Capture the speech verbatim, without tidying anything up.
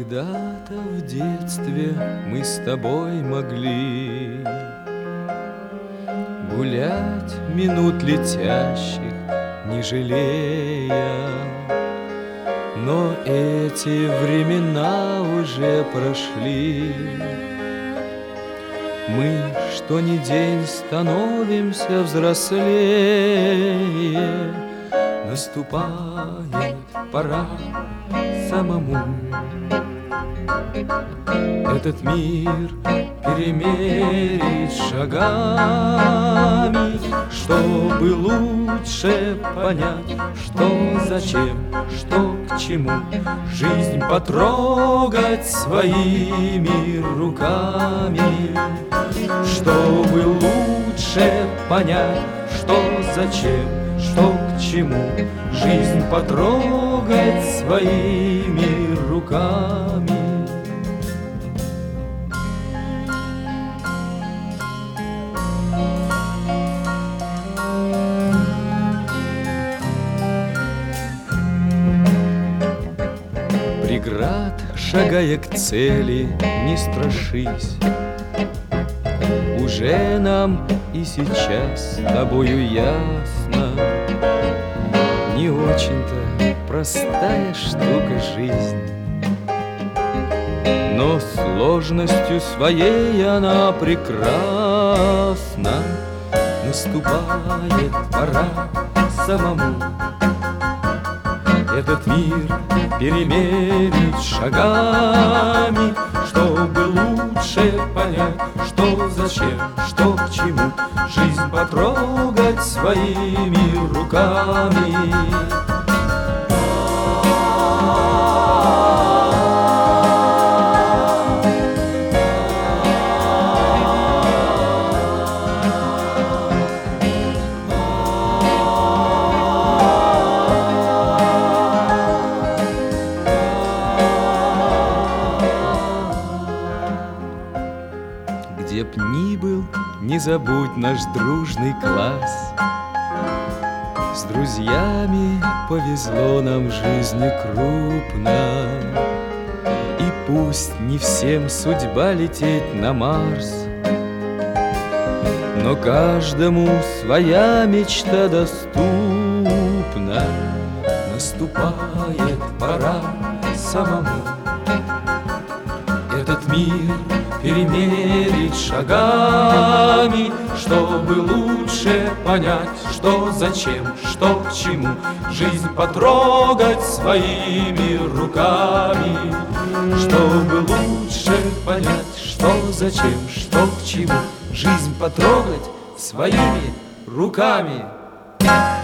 Когда-то в детстве мы с тобой могли гулять минут летящих, не жалея. Но эти времена уже прошли. Мы что ни день становимся взрослее. Наступает пора самому этот мир перемерить шагами, чтобы лучше понять, что зачем, что к чему. Жизнь потрогать своими руками, чтобы лучше понять, что зачем, что к чему. Жизнь потрогать своими руками. Преград, шагая к цели, не страшись. Уже нам и сейчас с тобою ясно, не очень-то простая штука жизнь, но сложностью своей она прекрасна. Наступает пора самому этот мир перемерить шагами, чтобы лучше понять, что зачем, что к чему. Жизнь потрогать своими руками. Где б ни был, не забудь наш дружный класс. С друзьями повезло нам в жизни крупно. И пусть не всем судьба лететь на Марс, но каждому своя мечта доступна. Наступает пора самому этот мир перемерить шагами, чтобы лучше понять, что зачем, что к чему. Жизнь потрогать своими руками, чтобы лучше понять, что зачем, что к чему. Жизнь потрогать своими руками.